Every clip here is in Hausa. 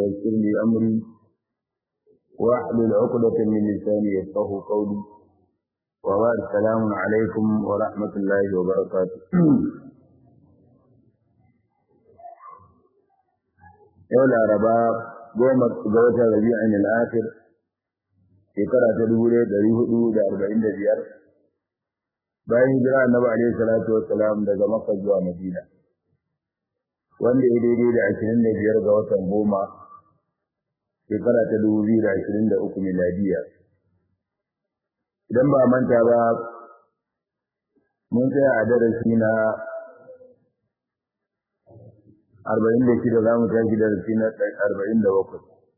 ويسر لي أمري واحلل عقدة من لساني يفقهوا قولي وبعد السلام عليكم ورحمة الله وبركاته. yau laraba 10 ga watan rabi'in al-akhir shekara ta 1445 bayan hijira annabi alaihi salatu wassalam daga Makka zuwa Madina, wanda ya daidai da 25 ga watan goma shekara ta 2023 miladiya. Idan ba manta ba, mun tsaya a darasi na 46 za mu tashi darasi na 47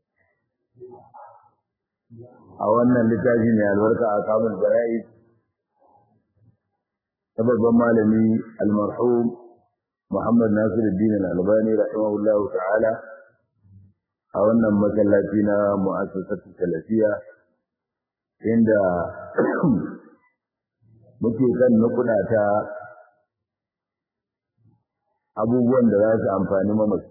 a wannan littafi mai albarka a kamun bara'i ta babban malami al-marhum Muhammad Nasiruddin Al-Albani rahimahullahu ta'ala a wannan masallaci na mu'assasatu Salafiya, inda muke kan nukuda ta abubuwan da za su amfani mamaci.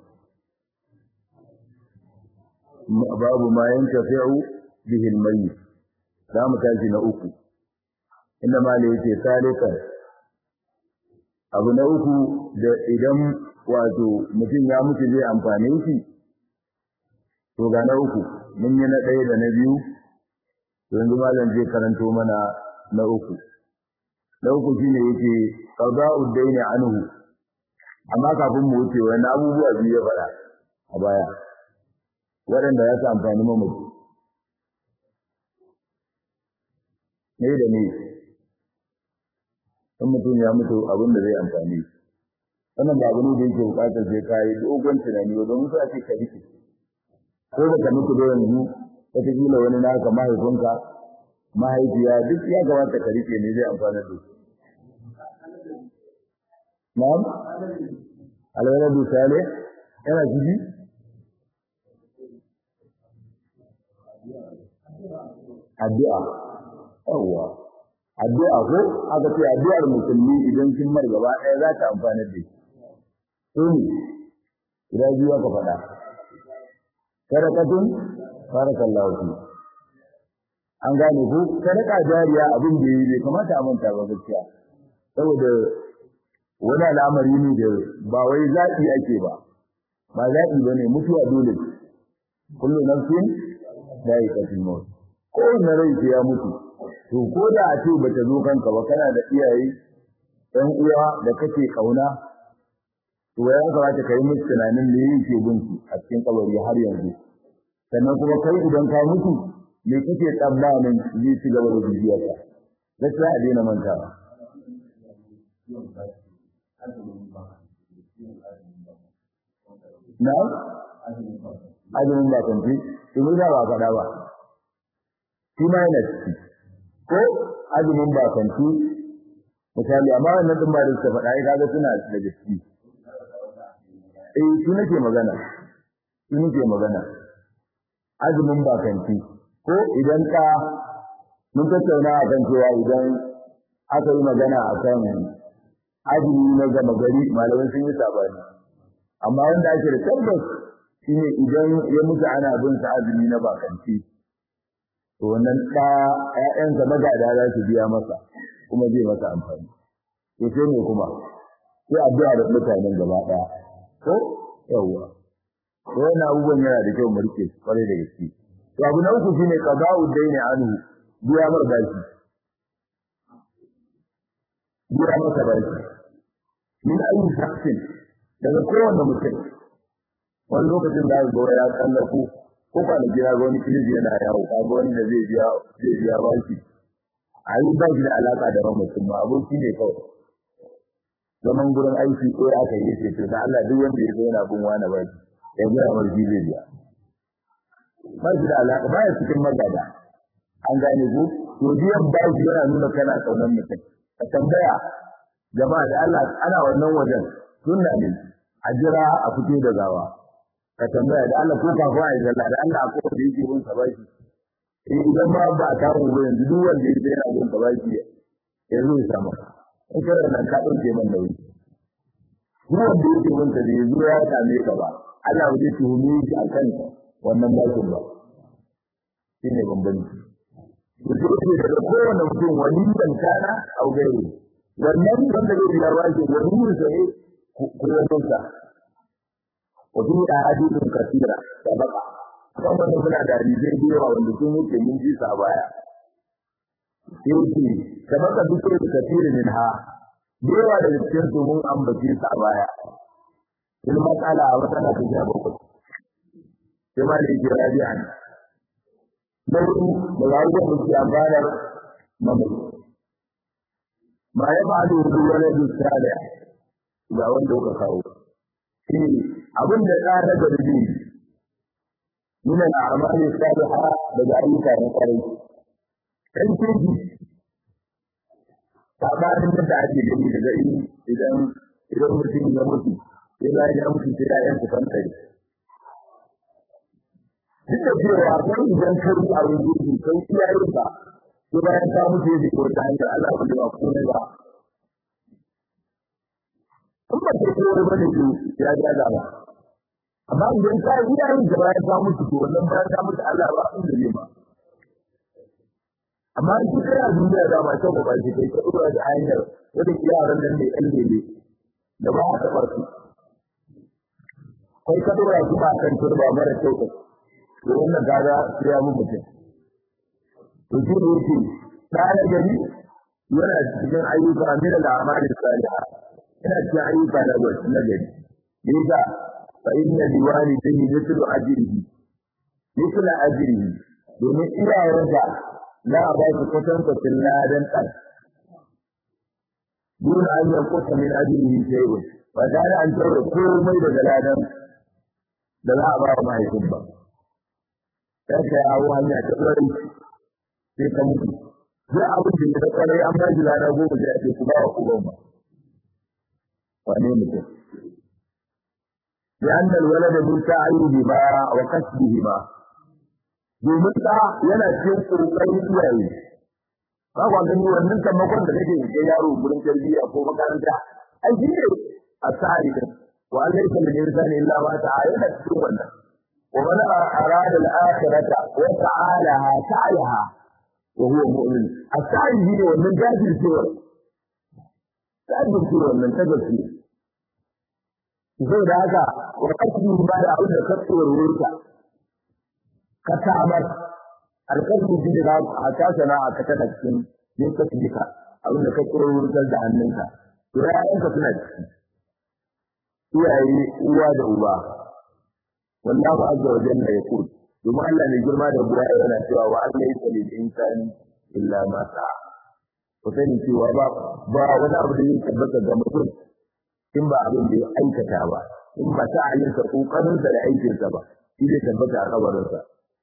Babu ma yantafi'u bihi al-mayyit, za mu tashi na uku inda malai yake salikan abu na uku da idan wato mutum ya mutu zai amfane shi. To ga na uku mun yi na ɗaya da na biyu, yanzu malam zai karanto mana na uku. Na uku shine yake qada'u dayni anhu, amma kafin mu wuce wani abubuwa biyu ya fara a baya waɗanda ya sa amfani mamaci. Ne da ne in mutum ya mutu abin da zai amfani, wannan ba abu ne da yake bukatar sai ka yi dogon tunani ba, domin sai ake ka rike ko da ka mutu da yanzu wataƙila wani naka mahaifinka mahaifiya duk ya gabata ka rike ne zai amfana da su. Na'am, alwaladu salih yana ciki? Addu'a, yawwa, addu'a ko aka ce addu'ar musulmi idan kin mar gaba ɗaya za ta amfana da shi. To ne, guda biyu aka faɗa. Sadaqatun barakallahu fi. An gane ku, sadaqa jariya abin da yi bai kamata a manta ba gaskiya. Saboda wani al'amari ne da ba wai zaɓi ake ba zaɓi ba ne, mutuwa dole. Kullu nafsin za'iqatul maut, kowane rai sai ya mutu. To ko da a ce bata zo kanka ba, kana da iyaye ɗan uwa da kake kauna, to ya kamata ka yi musu tunanin me yake bin su a cikin kabari har yanzu. Sannan kuma kai idan ka mutu me kake tsammanin zai ci gaba da bibiyarka. Gaskiya a daina mantawa. Na'am, azumin ba kanti, domin ba faɗa ba. Shi ma yana ciki. Ko azumin ba kanti, misali, amma wannan ɗin ba da suka faɗa ya kaga suna da gaske. Shi nake magana. Azumin ba kanti. Ko idan ka mun tattauna a kan cewa idan aka yi magana a kan azumi na gama gari, malamai sun yi sabani. Amma wanda ake da tabbas shine idan ya mutu ana bin sa azumi na bakanci, to wannan ƴaƴansa magada za su biya masa kuma zai masa amfani. To sai ne kuma sai addu'a da mutanen gaba ɗaya. Ko yawwa, to wannan abubuwan yana da kyau mu rike kwarai da gaske. To abu na uku shine qada'u dayni anhu, biya mar bashi. Biya masa bashi min ayi shakkin daga kowane mutum. Wani lokacin da aka ya tsallako ko kwanaki ya ga wani kiliji yana yawo, ka ga wani da zai biya bashi. A yi ba shi da alaka da ran mutum ba, aboki ne kawai. Zaman gurin aiki ko aka yi ce to da Allah duk wanda ya zo yana bin wani bashi ya biya mar zai biya. Ba shi da alaka, ba ya cikin magada. An gane ku? To biyan bashi yana nuna kana kaunar mutum. Ka tambaya jama'a da Allah ana wannan wajen sunna ne a jira a fito da gawa. Ka tambaya da Allah ko kafin a yi zalla da Allah ko da yake bin sa bashi. Idan ma ba a samu ba yanzu duk wanda yake yana bin sa bashi ya zo ya samu. In kana nan ka dauke man nauyi. Duk wanda yake bin sa da ya zo ya same ka ba, Allah zai tuhumi shi a kanka wannan bashin ba shine bambanci mutum da kowane mutum wani kana a gairi wannan wanda zai biya bashin wani sai kuma sa wajen da hadisin kasira da baka kan wannan suna da hadisai da yawa wanda sun wuce mun ji sa baya sai sabaka duk da kasira min ha yawa da cikin su mun ambace sa baya in matsala a wata da ta bakwai sai ma da jira bi'an dan da yayi da muke ambanar mamu ma ya ba da wani salih ga wanda kuka kawo shi abin da ka daga rubi min al-a'mali salihah daga ayyuka na kwarai dan kirki sabanin da ake gani daga idan mutum ya mutu sai ya mutu sai ya yanka kanta duk da cewa kai idan ka yi abin kirki kai iyayen ka sai bayan ka mutu da ko ta hanyar Allah ba da komai ba kuma da kowa bane to ya ga da ba amma idan ka yi iyayen da bayan ka mutu to wannan bayan ka mutu Allah ba abin da ba amma in kika yi duniya da ba ta ba shi kai ka dora da hanyar wanda yaran nan ne alheri da ba ta farki kai ka dora shi ba kan turba mara kyau to wannan kaga ya mu mutum to shi ne yake tsara gari yana cikin ayyuka amira da amali salihah yana cikin ayyuka da na gari yasa fa inna liwani dani mithlu ajrihi domin iyayensa za a ba su kwatankwacin ladan ɗan dole an yankuta min ajrihi shay'un ba tare an tsara komai daga ladan da za a ba wa mahaifin ba sai ka yawo hanya ta ƙwarai sai ka mutu duk abin da ya ƙwarai an ba shi lada goma sai a ce ku ba wa ku ba wane mutum لأن الولد من سعيه وكسبه domin da yana cikin kokarin iyaye ba kwa gani wannan taimakon da kake yi yaro gurin tarbiyya ko makaranta ai shi ne asali wa alaysa min insani illa ma ta'ala cikin wannan wa man arada al-akhirata wa ta'alaha ta'alaha wa huwa mu'min asali shi ne wannan jajircewa wannan tabbaci zai da haka wa kasbi ba da abin da kasuwar wurinka ka samar alƙalmi da a ta sana'a ka ta cikin yin kasbika abin da ka wurin da hannunka to yayanka suna ciki iyaye uwa da uba wallahu azza wa jalla yaqul domin Allah ne girma da buwa yana cewa wa Allah ya tsare insani illa ma sa'a ko sani cewa ba wani abu da yake tabbata ga mutum in ba abin da ya aikata ba in ba ta ayyuka kokarin da aikinsa ba shi zai tabbata a kabarinsa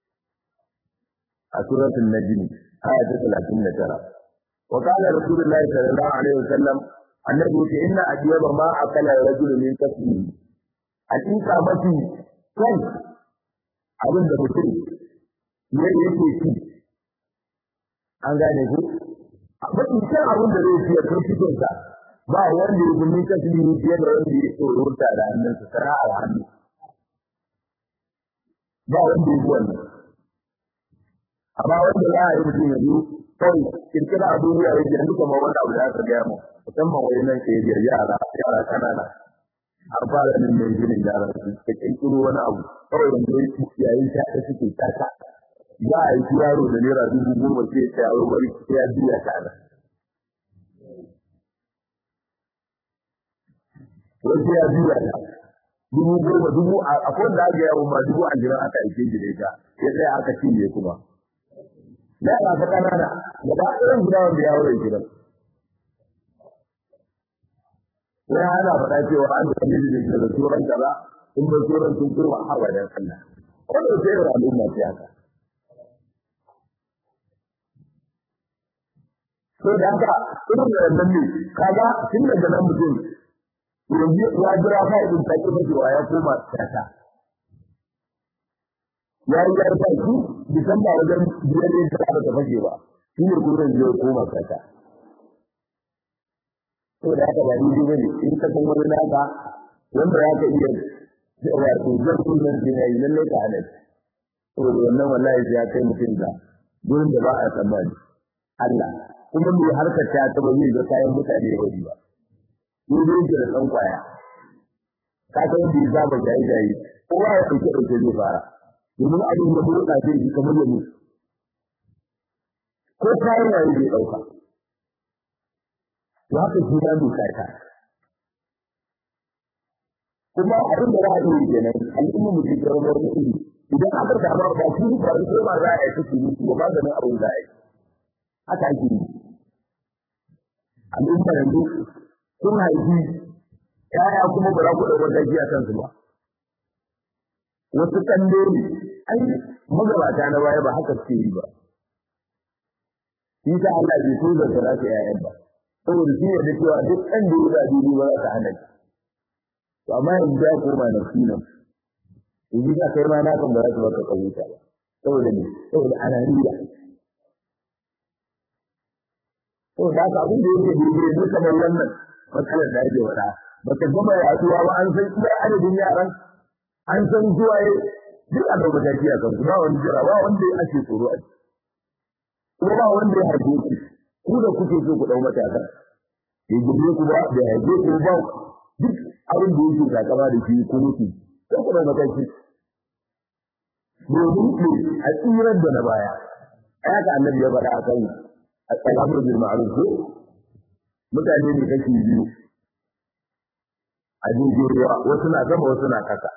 a suratul najm aya ta 39 wa qala rasulullahi sallallahu alaihi wasallam annabi ce inna adyaba ma akala rajul min kasbi hakika mafi kan abin da mutum yake ci an gane ku mafi kan abin da zai ci ya kai cikin sa ba wanda ya gumi kasbi fiye da wanda ya tsoro da hannunsa sana'a hannu ba wanda ya wannan amma wanda za a yi mutum yanzu kawai kirkira a duniya ya yanzu kamar wanda abu da aka gaya mu musamman wani nan ke biyar yara kanana an fara nan mai ginin yara su ka kirkiro wani abu kawai wanda yayin ta da suke tata za a yi yaro da naira 10,000 sai ya yaro bari ya biya ta nan wasu ya biya ta 10,000 akwai da aka yawo ma 20,000 aka aike shi da ita ya tsaya aka cinye kuma da ba ta kanana da ba irin guda wanda ya aure gidan sai ana faɗa cewa an da kamar da turan kaza in ba turan sun kurwa har da Allah wannan sai da al'umma ce haka so da haka irin da nan ne kaga tun daga nan mutum yanzu ya jira fa idan ta ki cewa ya koma tsaka ya yi yarda shi bisan ba wajen biyar da ta da fage ba shi ne gurin zai koma tsaka to da haka ba ni dai in ka san wani naka wanda ya ka iya wato zan kullun da yayi lalle ka halal saboda wannan wallahi ya kai mutum da gurin da ba a tsammani Allah kuma mai harkar ta taba yi ga kayan mutane wani ba ni dai da san kwaya ka san bi za ba jayi kowa ya dauke zai fara domin abin da mun dace shi kamar yau ko kayan yayi zai dauka to haka shi da duka ta kuma abin da za a yi kenan al'umma mu ji garbar mutum idan aka samu ba shi ba sai ba za a yi su ba da nan abin da ai haka ake yi al'umma yanzu sun haifi yaya kuma ba za ku ɗaukar gaji a kansu ba wasu kande ne ai magabata na baya ba haka suke yi ba shi ta Allah bai so da tsara ta yayan ba saboda shi ne da cewa duk ɗan da ya zaɓi ba za ta hana shi to amma yanzu ya koma na finan yanzu ka kai ma na kan ba za ta baka kawuta ba saboda ne saboda ananiya to da ka abin da yake daidai ne kamar wannan matsalar da ake wada baka gama yaduwa ba an san iya adadin yaran an san zuwaye duk a gaba da kiya kan ba wani jira ba wanda ya ake tsoro a kuma ba wanda ya harbe ku ku da kuke so ku dau matasa ya gube ku ba da yaje ku ba duk abin da yake takama da shi ku mutu sai ku dau mataki domin a tsirar da na baya ayaka annabi ya faɗa a kan al-amru bil ma'ruf mutane ne kake biyu a jirgin ruwa wasu na sama wasu na kasa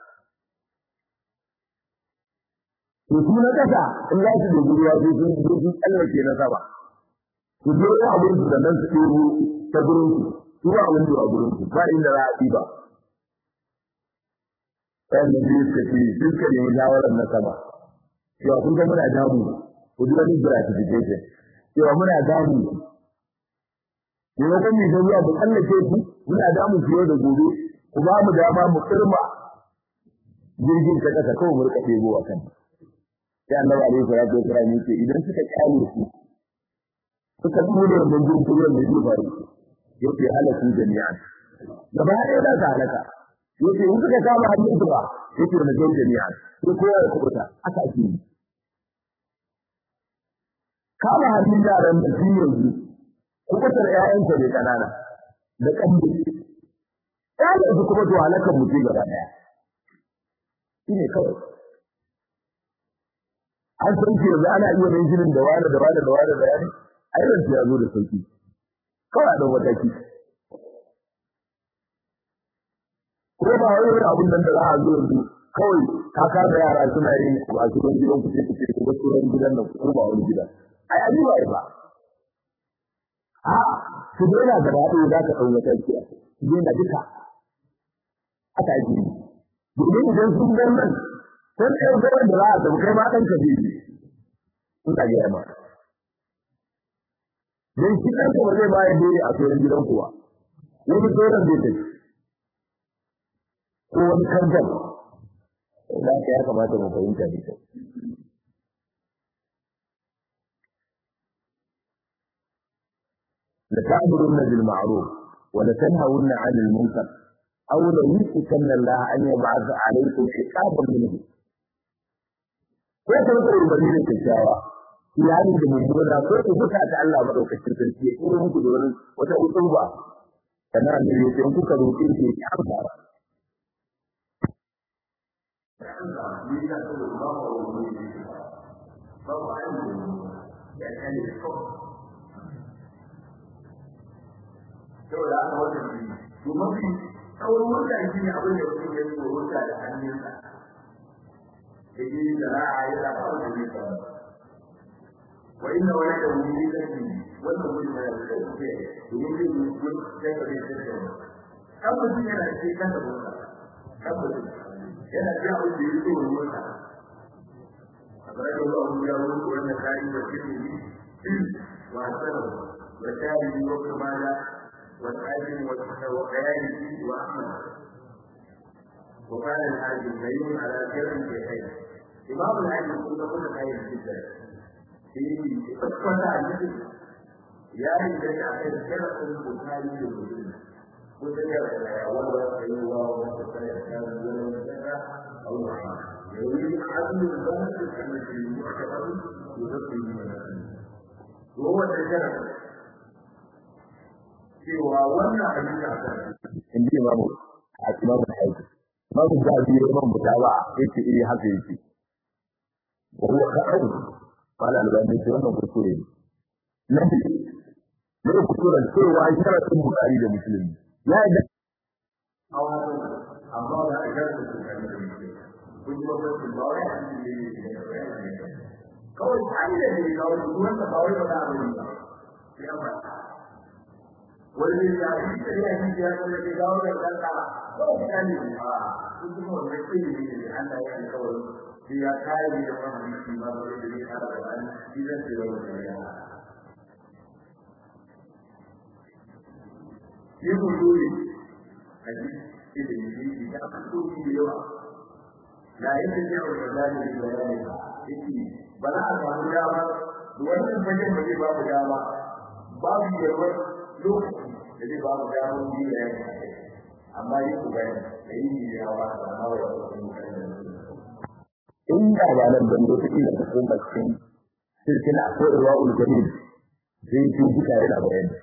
to su na kasa in za su da ruwa sai sun tsallake na sama su je abin da nan su ɗero ta gurin su ba abin da gurin su ba inda za a ɗiba ɗayan da biyu suka ce duka ne shawarar na sama cewa kun ga muna damu ku ji wani gratification cewa muna damu ne ko mun da zuwa mu tsallake ku muna damu fiye da gobe ku ba mu dama mu kirma jirgin ta kasa kawai mu rika ɗebo a kan sai annabi alaihi salatu wasallam yace idan suka kyale su suka tura da jirgin turan da zai faru yace halatu jami'an gaba ɗaya da ta halaka yace in suka kama hannun su ba yace na jami'an sai kowa ya kubuta aka ake yi kama hannun yaran da su yanzu kubutar ƴaƴansa ne kanana da ƙanne ƴaƴan su kuma to halakan mutu gaba ɗaya shine kawai an san ke yanzu ana iya mai jinin da wani da wani da wani da wani ai ran ya zo da sauki kawai da mataki ko ba wani abun nan da za a zo yanzu kawai ka da yara suna yin a cikin gidan ku ce ku ko cikin gidan nan ko ba wani gidan ai abi ba a su dena da dadi za ka dauka mataki su dena duka aka yi domin idan sun ga nan sai kai da za a tafi kai ma dan ka bi sun ka ga ma dan shi kan ko zai bayar da a cikin gidan kuwa wani sauran zai tafi ko wani kanjan da ya kamata mu fahimta da shi la ta'muruna bil ma'ruf wa la tanhauna 'anil munkar aw la yusikanna Allah an yab'ath 'alaykum iqaban minhu ko ta ko umarni da kyakkyawa iyali da mummuna ko ku buka ta Allah madaukakin sarki ya kiro muku da wani wata utuba kana da yake kuka roƙe shi ya amsa saboda aka wannan shi to mafi tsawon mutane shi ne abin da mutum ya zo wuta da hannunsa da yi zara'a ya zaɓa wanda zai samu wa inna wani da wuri zai yi wannan wuri mai da kai kuke domin zai yi wani zai ka zai tattauna tabbacin yana da kai kanta wuta tabbacin yana da abin da ya zo wuta a bare da wani ya wuce wannan kayan da ke yi wa sanar wa tarihi wa kamala والحاكم وخياله وأحمد وقال الحاكم دليل على كلام في خير إمام الحاكم كل خير جدا في قصة النبي يا رجال أخير كلام البخاري ومسلم وذكر والله الله وسلم كان أو يريد عدل البحث kan da mu aka faɗi to da su yi mana to wanda jira cewa wannan abin da aka in ji imamu a imamu haiti imamu da biyu imam mutawa yake haka yake wa huwa ka'u qala al-albani sai wannan kuskure ne ne kuskuren cewa sharadin Bukhari da Muslim ya yi amma da aka da Bukhari da Muslim kun ji wannan bawai kawai ai da ne kawai wannan bawai ba da abin ba sai amma wani ya yi da ya yi ya kuma da gawo da kanka ko kana ba kun ji wannan sai ne Allah ya yi kawai sai ya kai da wannan shi ma da ya fara da wani idan sai da wannan ya yi dole hadisi da yi da ko shi yawa la yadda ya wa dalili da bayani yake ba za a samu dama wannan bayan da zai ba mu dama babu yawa lokaci da zai ba mu dama mu yi bayani amma yi ku bayani da yi da yawa amma wa inda ba nan da mutum da ta kuma cikin sirkina ko irwa'ul karim zai ji duka yana bayani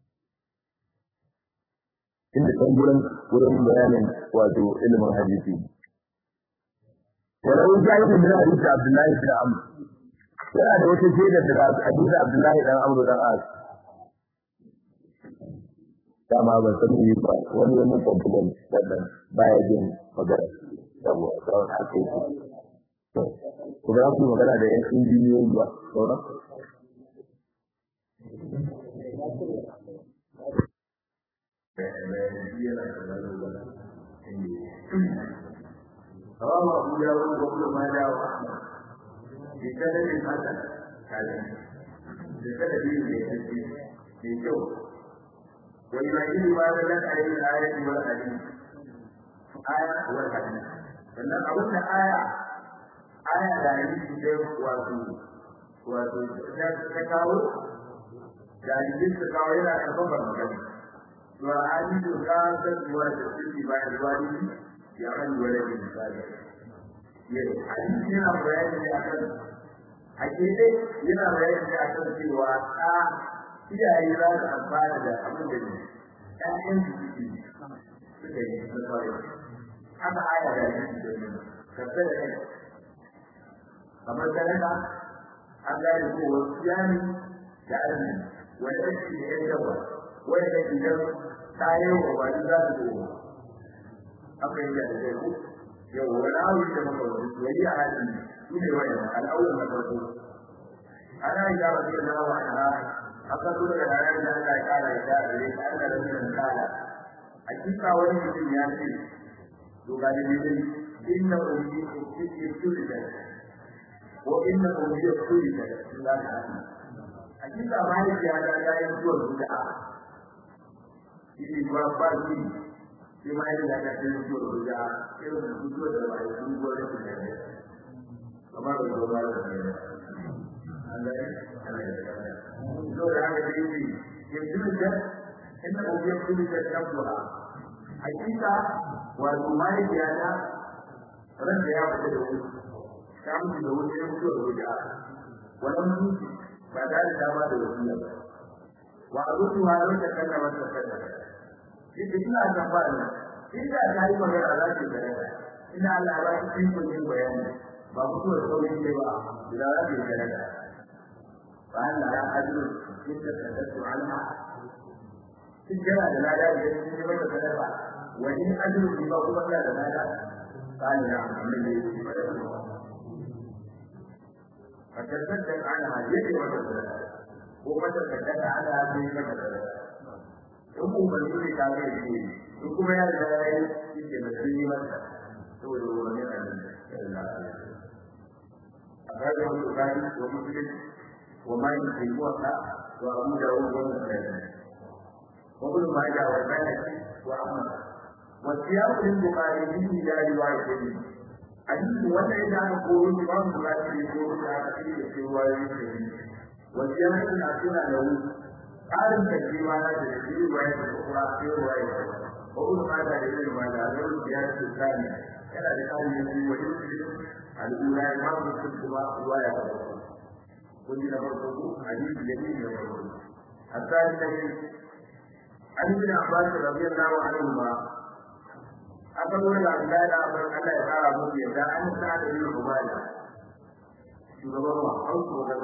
inda kan gurin bayanin wato ilimin hadisi walau jahil bin hadisi Abdullahi bin Amr yana da wata shaida da hadisi Abdullahi dan Amr dan As dama ban san yi ba wani kwamfutan wannan baya jin magana saboda sauran ake yi ko ba ku magana da yan injiniyoyi ba sauran رواه أبو داود وابن ماجه وأحمد بسند حسن بسند في جو ويبين ما دلت عليه الآية والحديث آية والحديث فإن أولنا آية لا يجب وتكاول يعني تكاول إلى كفر مكان وحديث خاصة وتسلسل بعد الوالد يعمل ولد صالح حديث هنا بيان لأكل حقيقة هنا بيان لأكل في واقع إذا إيراد أنفال لأمر أحيان هذا آية لا يجب كذلك كما ذلك ألا يكون وصياني لأمن ويأتي الجوى ويأتي الجوى تايو وبعد akwai da zai ku yau wala wani da muka wani a halin shine wannan al'awwal na farko ana da rabbi na wa ana aka tura da ranar da Allah ya kara ya da ne Allah da sunan kala hakika wani mutum ya ce to ga ne dai inna ummi yusirida wa inna ummi yusirida Allah ta hakika mai ya da yayin zuwa da shi ba shi shi ma yana da cikin zuwa da irin zuwa da bai zuwa da shi ne kamar da zuwa da shi Allah ya zo da haka dai shi yanzu da inda ubiya kullu da tabbuha hakika wa mai ya da ran da ya fita da wuri kamun da wuri ne zuwa da wannan ba da dama da wasiya ba wa abudu wa da kana wata kada ina tambaya inda ta yi magana za ta gare ta ina Allah ba shi kun yin bayani ba ku so sauki ne ba da za ta gare ta fa Allah ya ajru inda tadatu anha tijara da lada da shi ne ba ta ba wani ajru ba kuma da lada قال نعم من يجي فتتصدق عنها يدي وتتصدق ومتتصدق عنها في متتصدق in umarni ta ga shi in kuma ya da yayi shi da shi masa saboda wani annabi sallallahu alaihi wasallam akaga mu gani wa muslim wa mai fi wata wa abu dawud wa muslim wa kullu ma ja wa bayani wa ahmad wa siyaq al-bukhari bi ya riwayatin hadith wannan da aka koyi imam bukhari ko da aka yi da riwayatin wa siyaq al-asuna lahu ƙarin tafiya na da shi waye da kuma sai waye ko kuma da shi ma da Allah ya ce tsani yana da ƙarin shi wajen shi al'ula ya ma mutum kuma riwaya ta kun ji na farko hadisi da ne na farko asali da ne an bin Abbas radiyallahu anhu ma aka nuna da Allah da abin Allah ya fara musu yadda an sa da yin rubaya shugaban wa auku da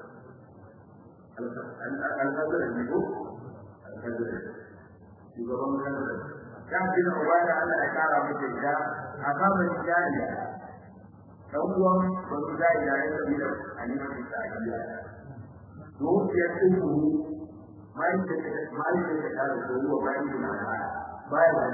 al-qadr ne ko al-qadr shugaban al-qadr kan bin ubada Allah ya fara musu yadda aka ban jariya dan uwan wani jariya ya tafi da annabi sallallahu alaihi ya tuhu mai da da ruwa bayan da baya da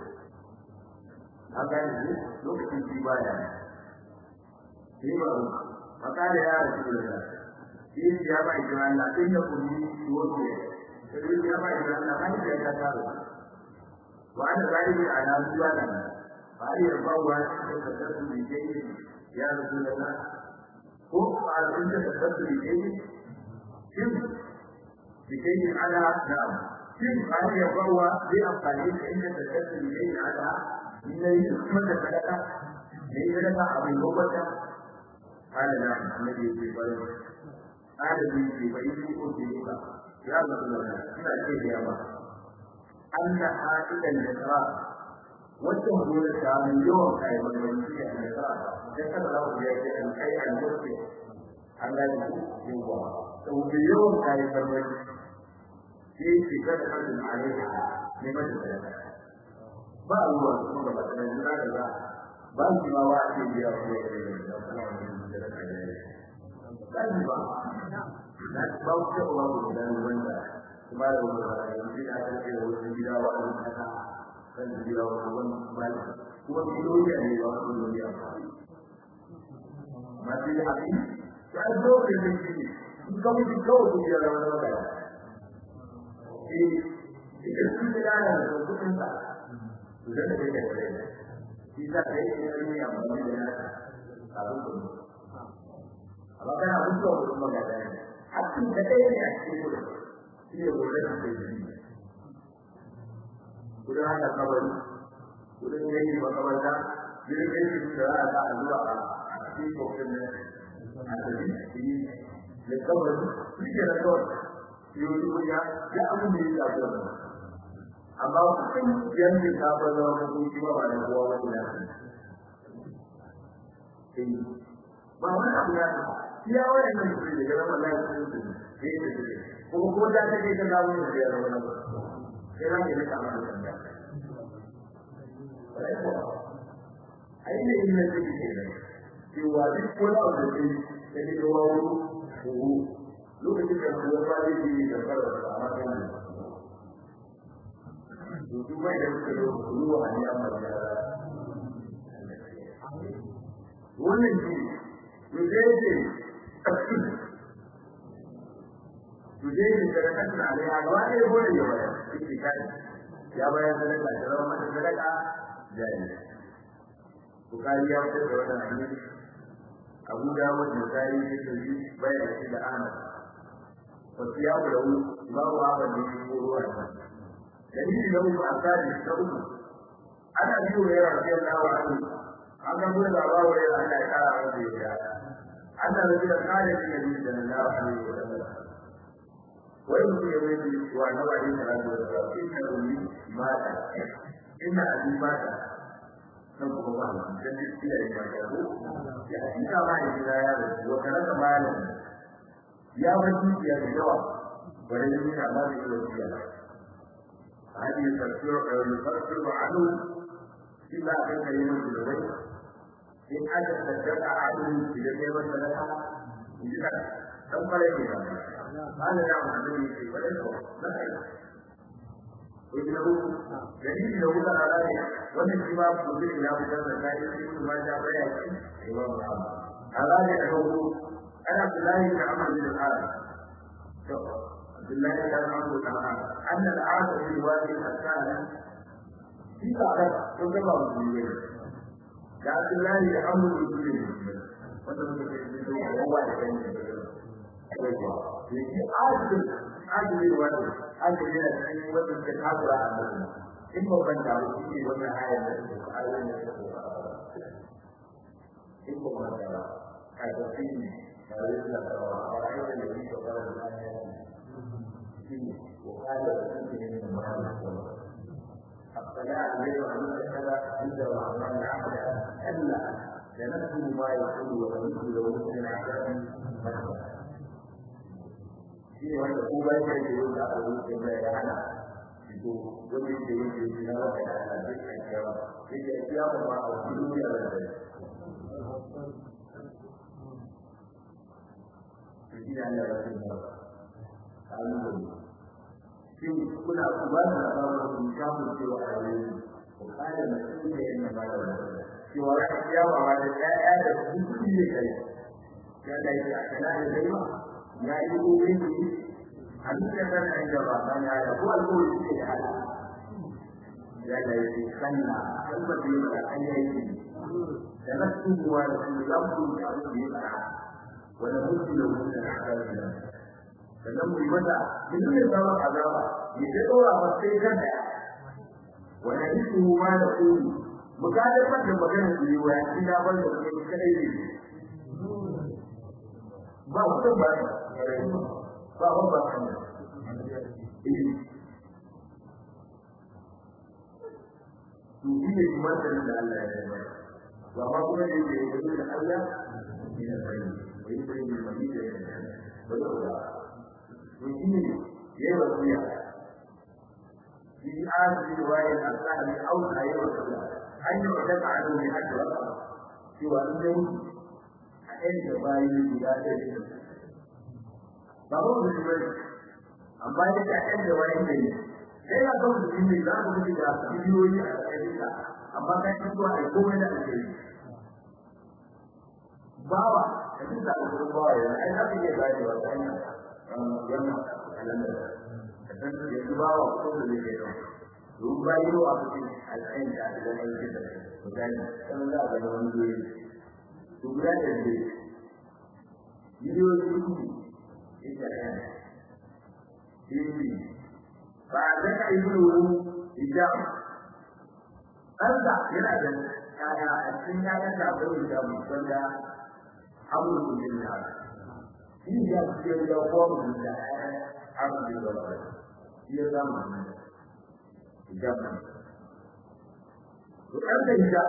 haka ne lokacin shi baya shi ba maka da ya rasu da shi ya ba shi Allah inda kulli wote sai ya ba shi Allah mai da ya taro wa ana zalimi ala zuwana bari ya ba wa da tasu da yake ya rasu da ko a inda tasu da yake shin yake ala da shin bari ya ba wa bi amfani da inda tasu da yake ala إنه يسمى لك ليس لك أبي لغة قال نعم النبي في بلد قال لي في بيتي قلت لك يا رسول الله لا شيء يا الله أن حائل النساء والتهدون من يوم أي من يمشي النساء ذكر له بيد أن أي أن يمشي على الجوع وفي يوم أي من يمشي في كثرة عليها لماذا ba ruwa kuma ba da jira da za ba shi ma wa ake biya ko da da ba ni ba na ba ku ce ba ku da wanda kuma da wanda yanzu da aka ce wasu gida wa an haka kan gida wa wani ba kuma bidiyo ne ba ku ne ba ma shi da haƙi ya zo da shi kuma ku ko ku ya da wanda ita shi da da kudin sa sudah ada yang kita ini yang menjadi kalau pun apakah harus belum mengatakan hati kita ini aktif dia boleh menjadi sudah ada kabar sudah ini kabar dah jadi ini sudah ada dua aktif pokoknya ada di kabar tidak ada itu punya jangan dilakukan amma kun yanzu ta fara wani kuma ba da kowa ba ne ba wani abu ya ya wani ne da ga wallahi sun ce ko da take da dawo ne da wannan sai ran ne ka amma da ai ne in ne take ne cewa duk wani abu da ke da wawo ko lokacin da kowa ba ne da fara amma kan itu baik dari dulu hanya amalnya. Wannan shi yake da kan ne a gaba ne gore ya bayar shi kai ya bayar da Allah mata sadaka jari Bukhari ya wuce da wannan hadisi Abu Dawud da Bukhari ne da shi bayar shi da Ahmad wasiya da Imam Ahmad ne ko ruwa dalili da mu akali da uku ana biyo ya rabbi Allah anhu an ga mun da bawo ya Allah ya kara wa da Allah da ya kare shi ne da Allah alaihi wa sallam wai mu ya yi wa nabi sallallahu alaihi wa sallam inna ummi mata inna abi mata nan kuma ba mu dan shi ya yi mata ko ya ina ba ni da ya da wata raka malam ya wani ya da yawa bare ni da Allah ya yi هذه تفسير عنه فيما كان كلمة الزبير إن أجل تجرع عنه في جميع الثلاثة إذا ثم لا يجب هذا نعم النبي في ولد مثلا وإنه دليل له على ذلك والانتماء كله إلى مجرد ذلك ما جاء بيان إمام محمد على ذلك أنا عبد الله بن عمرو بن الحارث عبد الله بن عمرو بن الحارث أن العاد في الوادي الحسان في بعض كما مسلمين عبد الله بن عمرو بن الحارث وهو يجي عاد الوادي عاد الوادي وزن كتابه على إما بنت على وزن حياة in ko ma da ka da fini da yadda da ra'ayi da yake da lafiya shi wa kada da shi ne ma أطلع عليه وأن كذا عند الرحمن العبد ألا لنكتب ما يقول ونكتب له من عذاب مثلا. في وقت أوبا يقول أقول كما يعنى itu lebih dari dinara dan hadis yang tidak siapa mahu dunia lagi. Tidak ada lagi. Lalu kuna kubana na mchafu kwa hali ukale na kile inabada kwa wakati yao wanaenda kukule kai kada ya kana ndio ya yuko wingi hadithi kana ndio bana ya kwa alikuwa ni hali ya ndio kana kama ndio ayeyi tanasbu wa yamdu ta'ala wala mutila min al-ahadith sannan mu yi mata duk ne sabon azaba ya ta dora wa sai kanta wala yisu ma da ku mu ga da fadin magana ne wa ya da ban da kuma kadai ne ba ku ba ba kan to ne kuma da Allah ya yi wa ma kuma ne da Allah ne ya yi wai sai ne mai da ويجيني يوصيا في آخر رواية الأسلام أو يوصيا أن يعتد عنه بحد وقت سوى أنه أين تباين بلاد فهو بالنسبة أما إذا كان جوائن لي كيف أقول بسم الله وبسم الله فيديوي أسئلة أما كان يقول أيكم من الأسئلة بابا كيف تقول بابا أين أبي يبايد وأين wannan alamar dan da ya ba wa ko da yake da duk bayo a cikin al'ain da da yake da mutane san da ga wani dole to guda da ne bidiyo su ita ne shi ba da kai buru hijab Allah yana da kaya a cikin yayin da akwai hijab wanda abu ne ini dia dia form dia apa dia dia zaman zaman bukan dia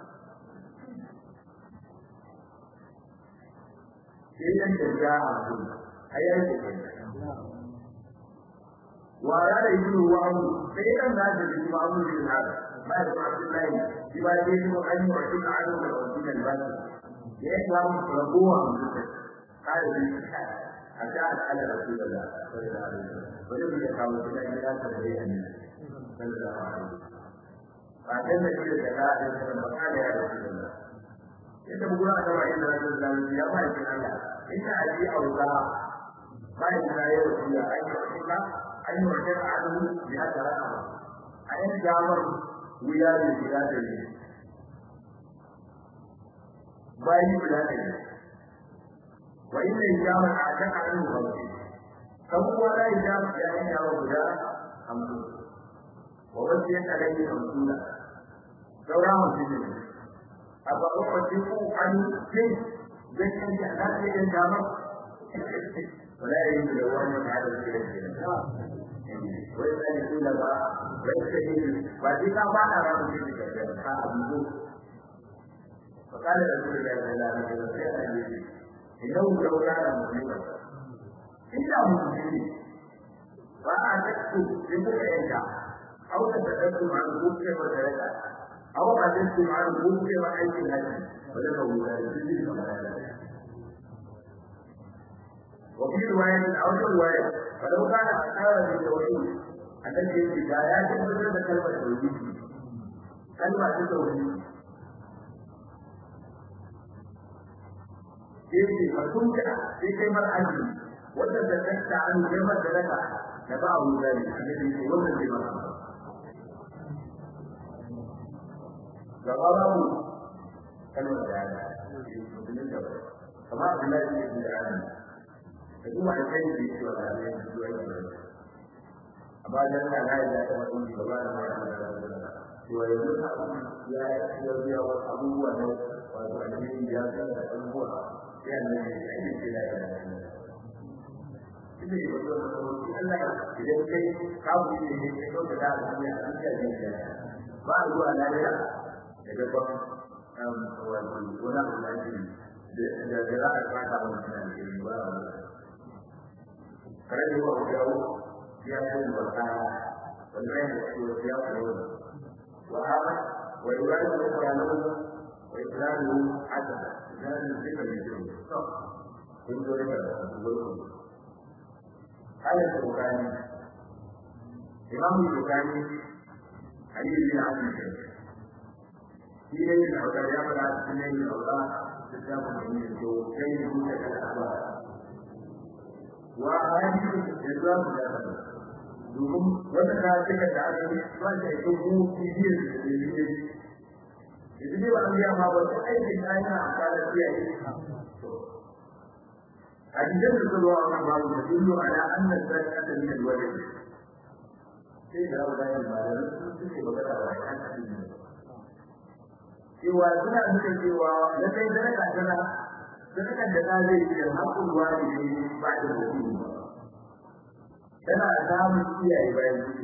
yang kerja ayat itu wara itu wang saya nak jadi wang di sana baik Abdullah dibagi itu kan waktu ada waktu dan baik dia wang perempuan قال أجعل على رسول الله صلى الله عليه وسلم ولم يكن بلا إله تبريئا صلى الله عليه وسلم فأتينا إلى الجلاء فقال يا رسول الله إنت بقول أنا إن رسول الله يا ما يكن الله إن أبي أوضاع ما يكن يا رسول الله أن يعتبر عنه بهذا الأمر أن جامر وياه بلاده باي بلاده وإن الإجابة أعتقد عنه غلطي فهو لا إجابة يعني يا رجاء أمره ووسيت عليه رسولا دوراه سنين أفأحدثوا عن كيف ذكر هذه الإجابة ولا يجب الأول على الكلام ويسأل كل ما ويستهل وذكر بعد رسول الله فقال رسول الله صلى الله عليه وسلم إنه لو كان مسلما إلا مسلمين فأعتقد لمؤمنك أو تتكلم عن الكفر والدرجة أو حدثتم عن الكفر وحيث الهدي ولكم ذلك وفي رواية أو رواية فلو كان أشار بالتوحيد التي في بدايات بدل كلمة التوحيد كلمة التوحيد yake hukunta sai kai mar aji wanda da kanta an gaba da daga da ba abu da ne annabi wannan bai maka da babu kalmar da ya kamar Allah ya yi da ana da kuma da kai da yake wa Allah ya yi da amma dan Allah ya yi da wannan gaba da to yanzu ya yi wasu abubuwa ne wato annabi ya ga da abubuwa sai annabi ya yi ce da ina ne wato Allah idan kai ka buɗe ne kai ko da duniya an ta ji ba zuwa lafiya daga ban wato wala da za a fata wannan da ba kare da wa jawo ya yi barka wannan da shi ya fara wa hada wa yuradu qur'anu wa islamu hatta dan zikr ne to kun dole da gurbin ayat al-qur'ani imam al-bukhari ali bin abi shi ne da wata ya fara cikin ne Allah da ta mun yi to kai ne da Allah wa hadisi da zamu da domin wata ta cika da aka yi ba ta yi ko bidiyar da yake idan ba an biya ma ba sai aikin da yana fara kiyaye hadisan da zuwa wannan babu da dillo ala anna zakata min alwalid sai da wannan malamin suke magana da kan cewa suna nuna cewa da kai da raka tana sadakan da zai yi haƙƙin walidi ba da mutum tana samun iyaye bayan su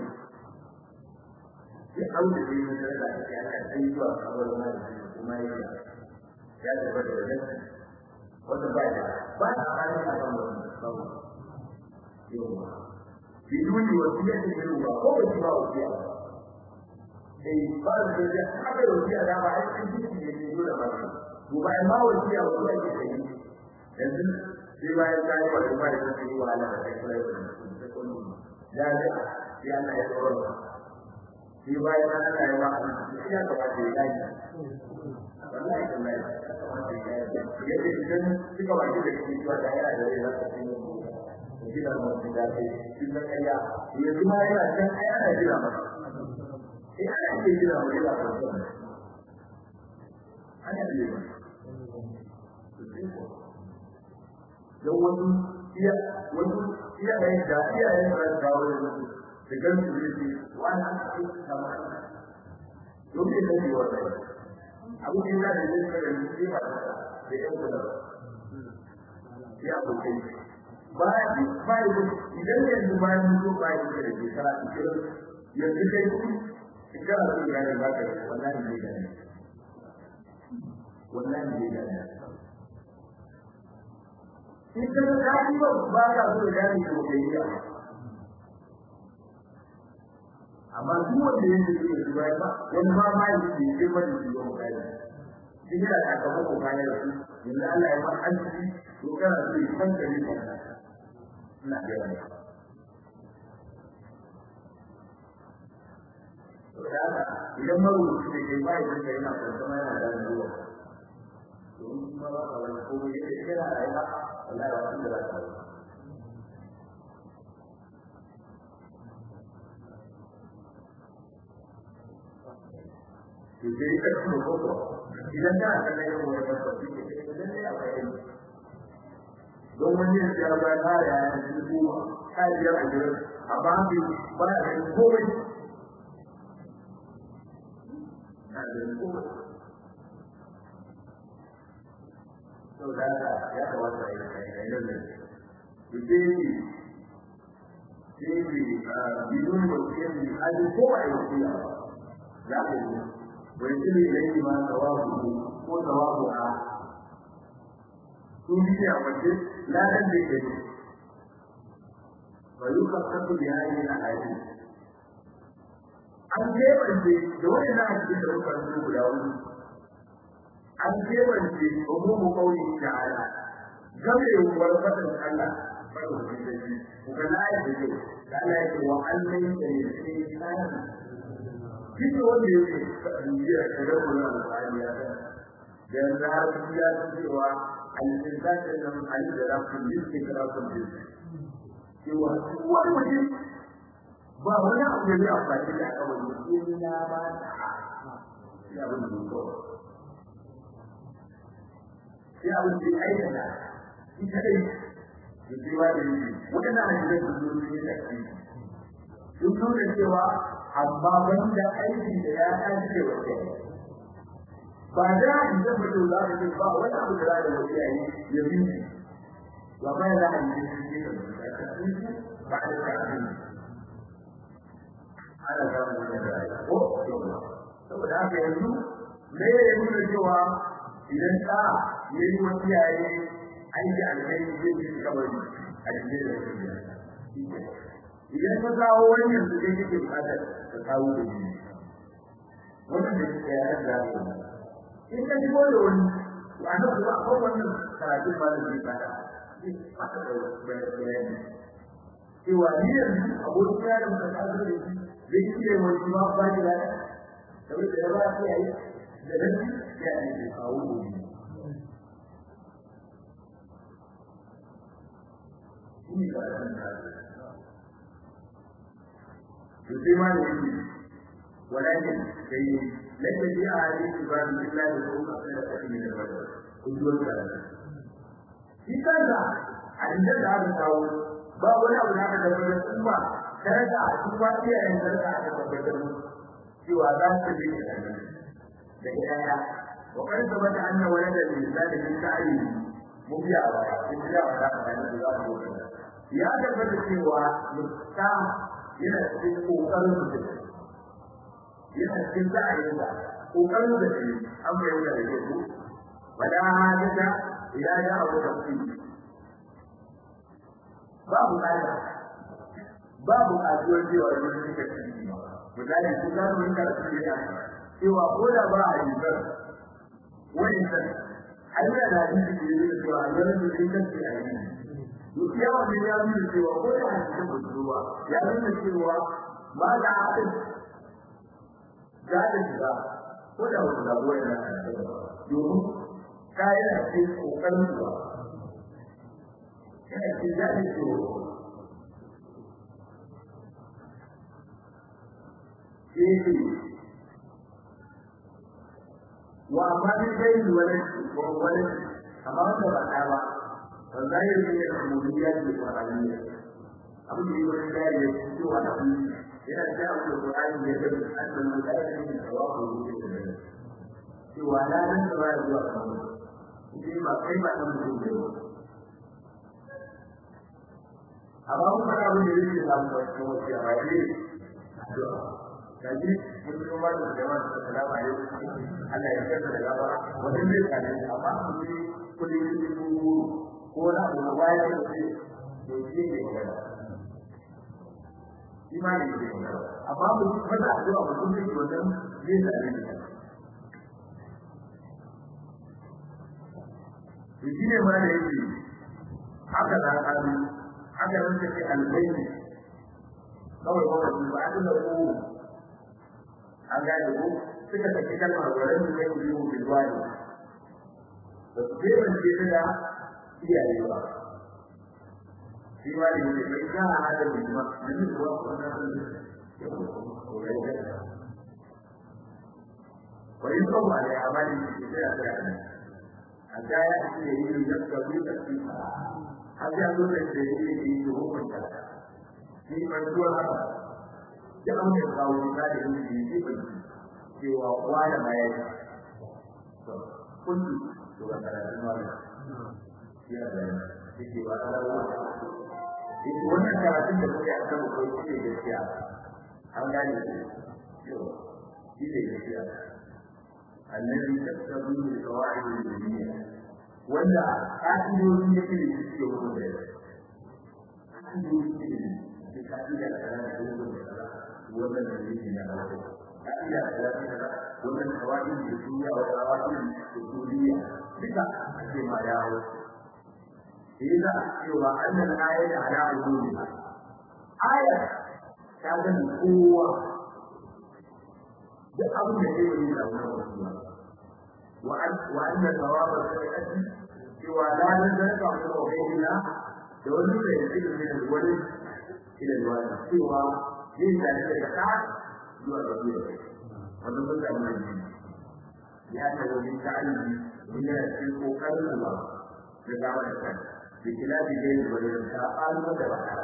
sai aure da yin sadaka da ya ka sai zuwa kawar ma da kuma ya tabbata da nan wanda ba da amana a kan wannan babu yawa biduni wasiya da yawa ko ba wasiya ba da ya haka wasiya da ba ai cikin ne dole ba to ba ma wasiya wasiya ce kai yanzu sai bayan kai wa ba da kai wahala da kai kai da kullu ya ga ya Allah ya tsoro sai bayan Allah ya ba shi ya ka ba da yayi wallahi wallahi yake idan kika ba da shi cewa da yana da yana da shi gida mu da kai shi da kai ya yanzu ma yana can ai ana jira ba sai ana jira mu da ba ana jira don wani iya da yadda iyayen da za su da gan su ne wani aka ce kama don bai sani wata abu da yana da zai kare ne sai ba da yan kula ya abokai ba ya idan yanzu bayan mutu ba ya da shekara yanzu kai shekara su gane ba ka wallahi ne gane wallahi ne gane idan ka yi ba ka so da ni ko kai ya amma duk wanda yake da shi ba wani ma yake ce ba da shi ko kai shi da aka ba ko kai da shi inda Allah ya ba an ci to kana so yi san da ni ba ina ga wani to da idan marubuci ne kai ba ya da yana kuma yana da ruwa to kuma ba ka wani ko yake kira rayuwa wallahi ba shi da zaka yi sai ka ci ko idan ka san ne ko wani ko shi idan ne akwai don wani ya ba ta ya yi kuma kai ya ga amma ba ya ko wani to da ya kamata ya yi nan bidon wasiyar hali ko a yi wasiya za ka yi wani ilai ma tawabu ko tawabu a sun yi a wace ladan da ke ba yi kasasu da yayi na hali an kebance da wani na cikin da mutane guda wani an kebance umumu kauli ta'ala gamewar fadin Allah madaukakin sarki kuma na yi da da Allah ya ce wa allai da yake kana kike wanda yake biya da wannan alƙali ya da yanzu har ya cewa al-insan da al da rabbul rizqi rabbul rizqi cewa wani mutum ba wani abu da zai amfani da kawai illa ba ya abin da ko ya abin da aikata ita dai yake ba da yi wannan hadisin da zuwa ne da shi sun nuna cewa amma banda aiki da ya dace wa kai ba da idan mutum za ka ce ba wani abu da za ka yi yayi ya bi wa ba da hadisi shi ne ba da kafin ana samun wannan rayuwa ko saboda haka yanzu me ya nuna cewa idan ka yayi wani yayi aiki alheri zai yi kamar a cikin da idan ka kawo wani yanzu dai kake bukatar ka kawo da shi wannan da ke yaran da in ka ji da wani wanda kuma ko wannan karatu ba da shi fada haka da bayani cewa ni yanzu abokin yaron da ka zo da shi zai yi wani ma ba da saboda da ba sai ai da dan ya yi kawo da shi ni ga dan da يسمى لي ولكن ليس في أحاديث باب الله يقول أصلا من الوجه وجود ذلك في كذا عند هذا القول باب لا ولا تدبر ثم كذا ثم في أن كذا تدبر سوى ذلك بالآية وقد ثبت أن ولد الإنسان من تعليم مبيع ولا يا تثبت سوى مستعمل yana cikin kokarin da yana cikin sa'ayin da kokarin da shi an bayyana da yake wala hadda ila ya abu tafsir babu ajiyar cewa wani ne kake yi misali kun ga mun ka tsiri ya cewa ko da ba a yi ba wani sai ayyana da hadisi da yake cewa wani ne kake yi yawan da ya nuna cewa ko da cikin budurwa ya nuna cewa ba da haɗin za ta shiga ko da wani zabuwa yana domin kayan ce ƙoƙarin zuwa yana ce za ta ciwo yake wa amma dai kai wani amma wanda ba ta ba والظاهر من العبوديات القرآنية أقول لي والله يسوع نبي إلى الدعوة القرآن يجب أن المدائن من الواقع والجسد سوى لا ننتظر الوقت فيما كيف نمضي به أمام أقول لي الإسلام والسلام عليه jadi muslimat zaman السلام عليكم Allah ya karɓa da gaba wannan ne kan amma kuli ko na da waya da shi to shi ne wannan imani ne amma mu fada addu'a mu ne wannan yin da ne shi ne ma da yake haka da haka nan take albayni kawai wannan ba a da ku an gane ku suka tafi kalmar wurin da yake yi mu bilwani da su bai ban ce da iyaye ba shi ma ne ne bai ga hada da ma nan da wannan ya ko wai ko ba ne amali da ya tsaya a ga ya ce yi da kabi da shi har ya zo da shi yi hukunta shi ban zuwa haka ya amma kawo da shi ba cewa wani mai kun to ga karatun wani ya da yake wa Allah wannan karatun da kuke a kan ko shi ne gaskiya an gane shi ne gaskiya annabi tattabu bi qawaid al-dunya wanda ka'idodin da ke cikin wannan ka'idodin da ka'ida da wannan da yake na Allah ka'ida da wannan qawaid al-dunya wa qawaid al-usuliyya duka ake ma yawo إذا يرى أن الآية على عمومها آية كانت القوة بأمر شيء من الأمور وأن ثواب السيئة سوى لا نزلت عن توحيدنا يولد يزيد من الولد إلى الولد سوى ليس ذلك تعب يؤدي ونقول من لأنه من تعلم من القرآن الله لدعوة السنة بخلاف غير الولد قال وتبعها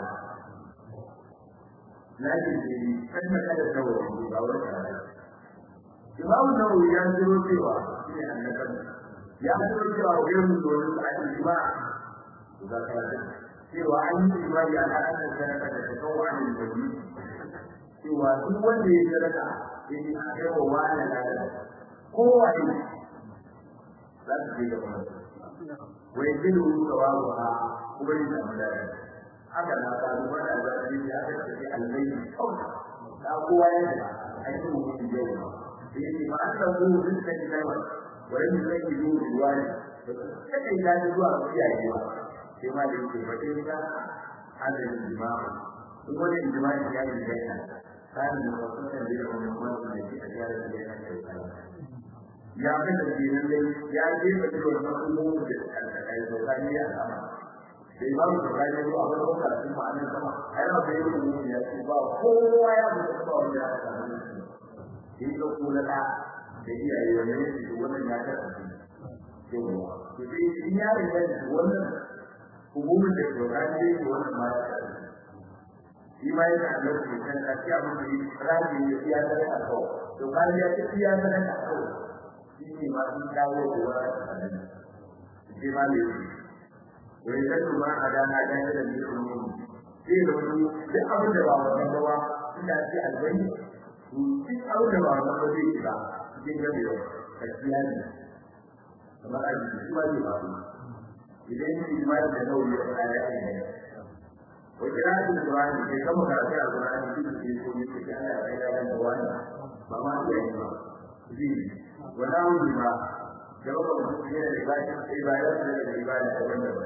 لكن كلمة هذا النووي باور إمام النووي ينظر سوى ne annaban ya fito cewa wajen dole a ijma da karatu cewa an yi ijma'i ala anna sadaka da tawwa an al-wali cewa duk wanda ya sadaka yake a kai wa wani lafiya kowa ne za su je gaba wai gidu tawawa kuma yin amana haka na ta zuwa da zai ya ce albayyi da kowa ya da aiki mutum yau sai ma an samu rizqan kama wani zai yi ruwani sai da zuwa kiyaye ba sai ma da yake bace ka hadin jima'a duk wani jima'a ya yi da kan da wasu kan da wannan da ke da yara da yana da ya ga da dinin dai ya je da wannan abubuwan da kai da kai ya sama sai ba mu da kai zuwa ga wannan da ma'anar sama ai ba da yin ya ce ba kowa ya mutu ba wanda ya samu shi ko kula da iyaye ne shi wannan ya ta ce yawa to sai in ya riga wannan hukumin da ke rani wannan ma ya shi ma yana da lokacin da ake abin da rani ya ta da ko to kan ya ce ya ta da ko shi ma sun dawo da wannan shi ma ne wai da kuma adana da da ne kuma sai da wani duk abin da ba wannan ba inda ake albayi to duk abin da ba wannan ba zai ba cikin gabewa gaskiya ne kamar a jiki shi ma ne ba idan shi ma da nauyi ya fara ya ne وجاء القرآن في كما قال القرآن في كل شيء كان على القرآن فما يجمع دين ولا ما جواب المسلمين لعبادة العبادة والنبي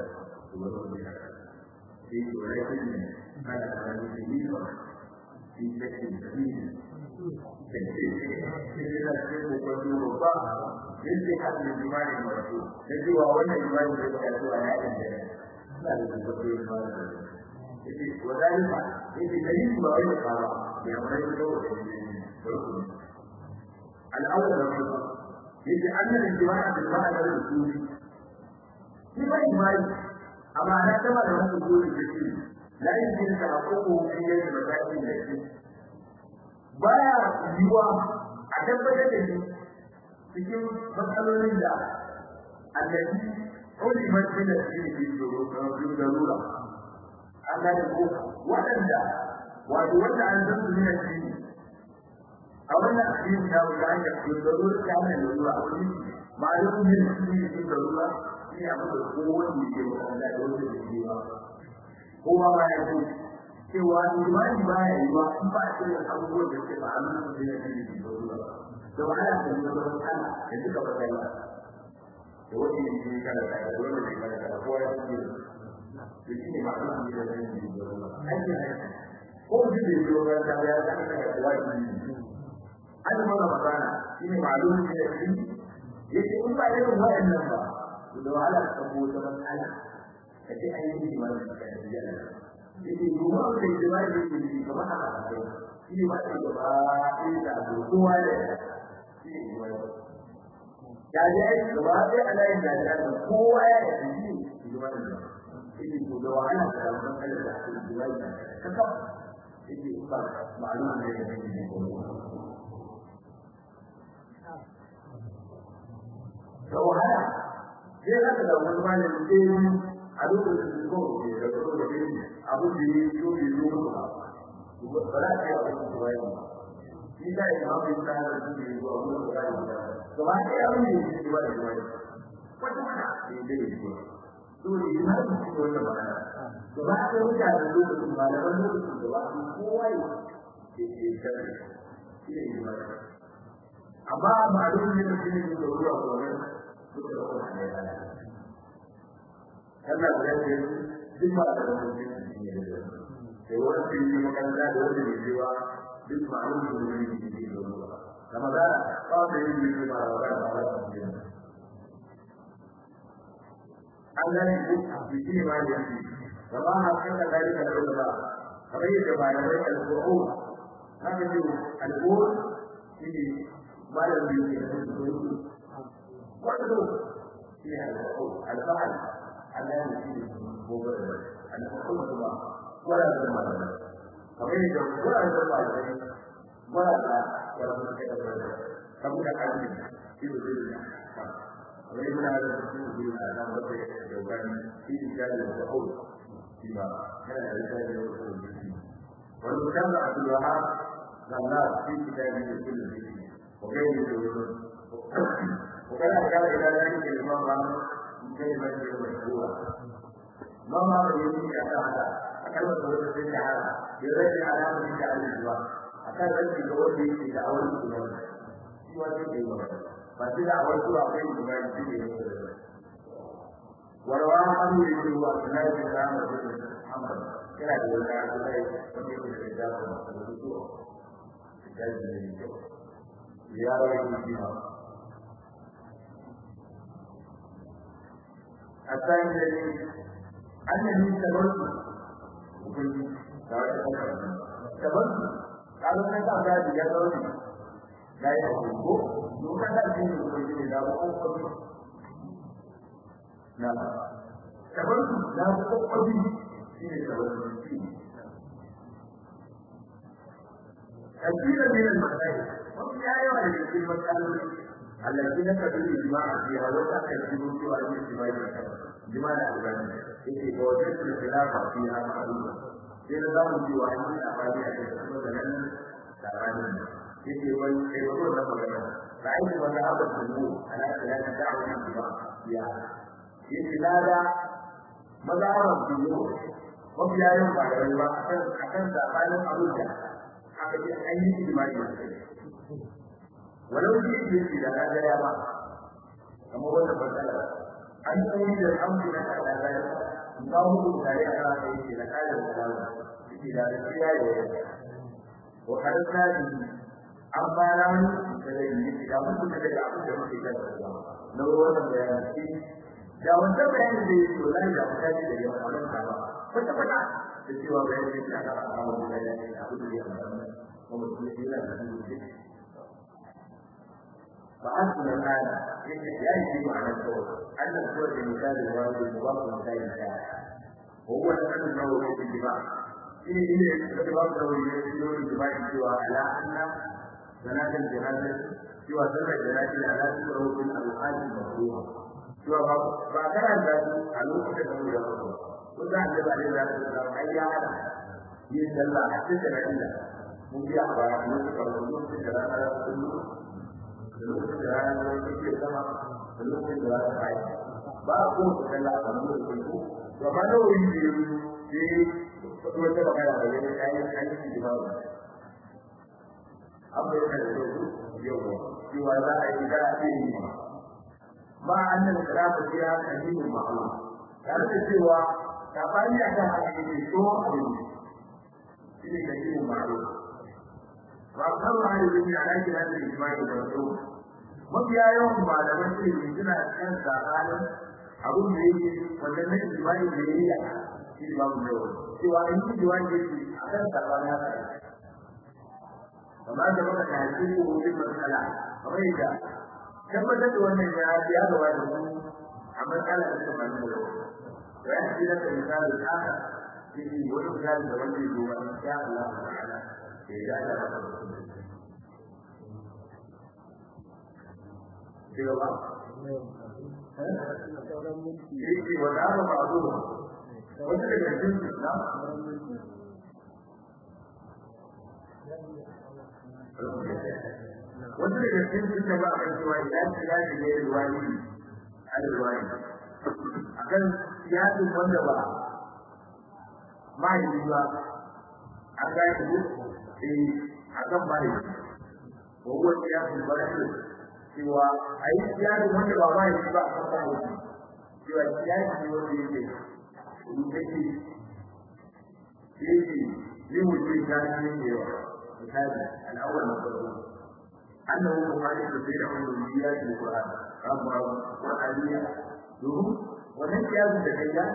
في ولكن ما كان يجيب في شكل جميل إذا كنت تقول الله ليس حد الإيمان المرسول الذي هو الإيمان الذي يأتي على الجنة لا يتبقى الإيمان وذلك إذا دليل ما غير قرار بأمرين الدولة الأول يجعل الانتماء بالمعنى الأصولي لما إجماعي أما أنا كما له الأصول الجديد لا يمكن تحققه في يد المسائل التي بايع يوا أتبقى يدني cikin matsalolin da annabi ulimat min al-din fi darura an gane ko waɗanda wato wanda an san su ne shi a wannan addini da wanda ake cikin darura ta hanyar darura a wani ma'alumin yin shi ne cikin darura shi ne abin da kowane ke wanda da wanda da shi ba kowa ba ya so cewa imani ba ya yi ba in ba a cikin abubuwan da ke ba a nuna su ne cikin darura da wahala ta yi zama ana da duka ba kai ba da wani ne shi kana da wani ne kana da kowa ya ce to shi ne ma'ana ne da zai yi aiki ne ko shi ne yo ga da ya san da wani an mana magana shi ne ma'lum ne da shi yake in ba da wannan ba da wahala ta ko da matsala kace ai yi ma da shi yake ruwa da jima'i da shi kamar haka shi ne ba da ba da kowa ne ya ji gaba sai ana yin da kowa ya yi shi gaba da shi ko da wahala da wannan kallon da ake yi ka ka yake ba ma'lum ne da shi ko da wahala sai haka da wani malami sai a lokacin da ko da ko da abu da yi so yi zo ba ba za ka yi abu da wani shi da ya hawo da da shi ko abu da wani to ba sai abin da yake ba da wani wata mana ne da yake to ne ina da shi wannan magana to ba sai wuta da lokacin malaman lokacin da ba kowa yake kare shi ne ba amma ma'lum ne da shi ne da ruwa ko ne to da wannan ne kana da yake duk ma da wannan ne sai wani shi magana da wani ne cewa duk ma'lum ne da shi ne da ruwa kama da kawai yin yi ba da an gani biki ne ma da yake gaba na kan da gari da ulama kamar yadda malamai al-qur'an haka ce al-qur'an shi ne malamin da yake da wato shi ne al-fa'al Allah ne shi gobe al-qur'an kuma wala da malamai kamar yadda qur'an da malamai wala da wala da kamu da kalbi itu dia وابن هذا الرسول في الأعلام وكي يوكان في رجال الوحود فيما كان رجال الوحود والمكان عبد الوهاب غنار في كتابه كل ذكر وغير الوحود وكان أشار إلى ذلك الإمام رامي من كلمة المشهورة ما يريد أن أكلمة الرسول تعالى يرد علامة من تعالى الجواب أكاد أن يتوجه في دعوة الإمام سوى ذلك فإذا أولت أقيم بما يجب ورواه أبو يجب وأسناد الإسلام وسلم محمد كلا يقول عبد الله ويقول الرجال والرسول الرجال من الجو زيارة فيها الثاني الذي أنني سبرت وكنت سبرت قالوا أنك أبدا بجدوني لا يقول bukan lagi begini dalam kopi. Nah, sebab dalam kopi ini sebab ini. Kecil dengan masalah. Mungkin ada yang di masalah. Alladina kadri ijma' fi hawata kadri fi al-ijma' ijma' al-ulama. Ini wajib khilaf fi al-qadiyah. Jadi dalam jiwa ini apa dia sebut dengan caranya. Ini wajib dalam فعند مذهب الجمهور على خلاف دعوة الاتباع في خلال مذهب الجمهور وفي يوم بعد الربا أكن سأقال أبوجا حتى أي اجتماع ولو جئت إلى هذا يا بعض كما هو المسألة أن تريد الحمد لله على ذلك نقوم بذلك على ذلك إلى هذا الكلام إلى الرجال وخلقنا به amma ran da yake da mutum da abin da muke da na wannan bayani da wanda bayani da yake wallahi da mutane da yawa a wannan ba kwata kwata da cewa bayani da aka samu da bayani da abin da yake kuma mutum da yana da shi ba asuna kana yake yayi shi ma'ana to Allah ko da misali wani da ba ku sai da huwa al-qadru wa al-ijma' ini da ba ku da wani ijma' cewa ala anna صلاة الجنازة سوى صلاة الجنازة على سوى الأوقات المفروضة سوى فأكثر الناس على وقت الأولى وزعل بعد ذلك أي عالم يسلى حتى تبعنا ممكن أخبار نوسك والنوسك الجنازة على كله النوسك الجنازة والنوسك السماء النوسك الجنازة حيث بأقوم تسلى والنوسك كله وما لو يجب في فتوة بغير غير أي جمال أمر يوم سوى ذلك لا فيه مع أن الكلام فيها كثير معلوم كانت سوى تقالي أكثر حقيقي سوء فيه كثير معلوم وأكثر عن الذين على كلام الإجماع والرسول وفي يوم بعد مسجد من سنة كان سأقالا أقول لي وجدنا الإجماع الجميع في باب الجوال سوى أن الإجماع الجميع أكثر سأقالا وما سبق تحقيقه في المسألة غير كما تدعو أن هذا واجب عمل على أسمع الموضوع ويأتي لك مثال آخر فيه ومثال تولد وإن شاء الله تعالى إذا في الله يجي ودعم بعضهم وتلك الجنس الإسلام wanda da cikin suka ba a cewa idan ya ji ne ruwani alruwani akan siyasin wanda ba mai ba an ga shi akan mai ko wanda ya fi baraka cewa ai siyasin wanda ba mai ba akan mai cewa siyasin wanda yake yake ne mutum ya ne هذا الأول مفروض أنه مخالف بين علويات القرآن ربنا وعليا دون ونجي هذا الدجال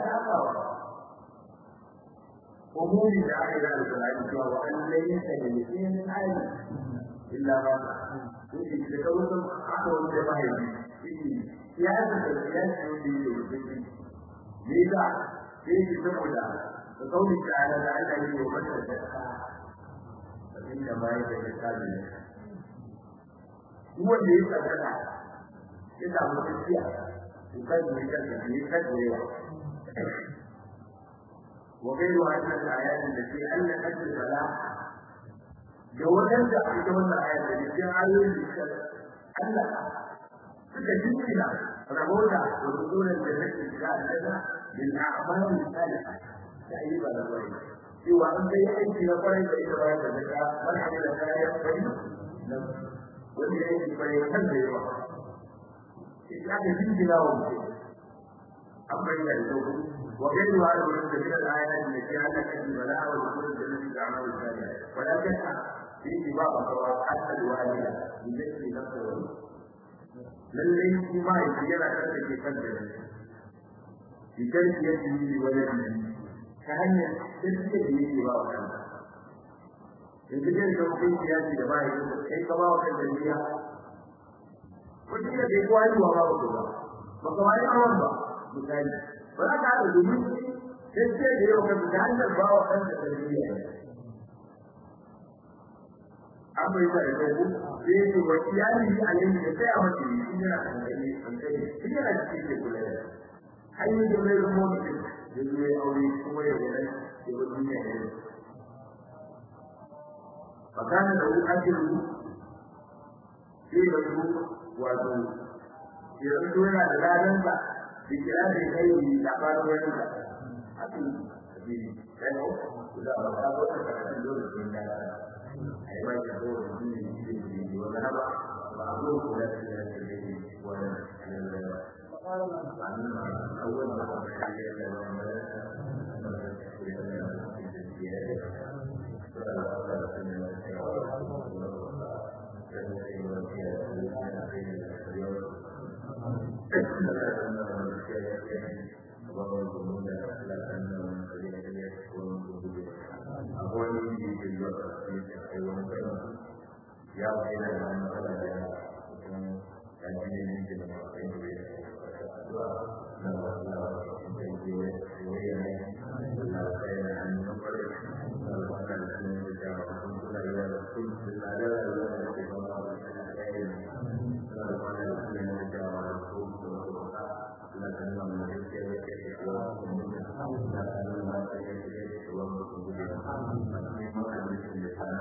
أمور داخل القرآن وأن ليس لشيء من عالم إلا ما يجي تكوّن عقل الجماهير في هذا الدجال يجي لذا يجي تقول فقوله تعالى لعله يوم إنما يتكلم هو اللي يتكلم ya samu tafiya to kai ne kan da ne kai ne wa gairu hadin ayatin da ke Allah kadda bala da wadanda ita wannan ayat da ke ayoyin da Allah suka jinkina rabota da sunan da take da Allah bil a'mal salihah sai ba da wani cewa an kai aiki na kwarai da ita bayan da daga marhaba da kayan kwarai nan wani aiki kwarai kan da yawa ya ga jinkina wa mutum an bayyana da sauki wa gairu hadin da ke ayat da ke Allah kadda bala wa sunan da take da a'mal salihah walakin في باب الصلاحات الوالدة بذكر نفسه للي ما يجينا كذلك يقدر في تربيته لولده كأن تربيته لباب الله إذا كان توقيت سياسي لما يقول كيف ما وكان تربية وكذا بيقواني وما وكذا وكواني أمام مثال فلا تعالى دمين تربيته لباب كأن الباب وكان تربية amma yana da kai sai ce wa iyali alayhi da sai a mace shi yana hankali shi yana da cikin kula da hanyar da mai rumo da zai aure kuma ya gane da wani ne ne fakana da ajiru sai da su wato ya zo yana da ladan da kira da kai da fara wani da abin da kai ko da ba ta ko ta da dole ne أيضا يقول من وذهب بعضهم إلى السبيل وقال أول ما ya bayyana da wannan matsala da yana cikin yankin da ke da matsayin da ya na wasu da ya ne na kai da hannun kwarai da wata da sun yi da wasu kula da sun da tsada da wata da ke zama da suna kai da da wata da sun yi da wasu da wata da ta nuna mai gaskiya da ke da kuwa da ta nuna mai gaskiya da ke da kuwa da kuma da ta nuna mai gaskiya da ta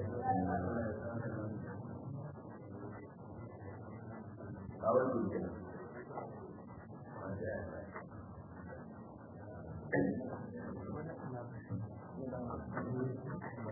Thank you.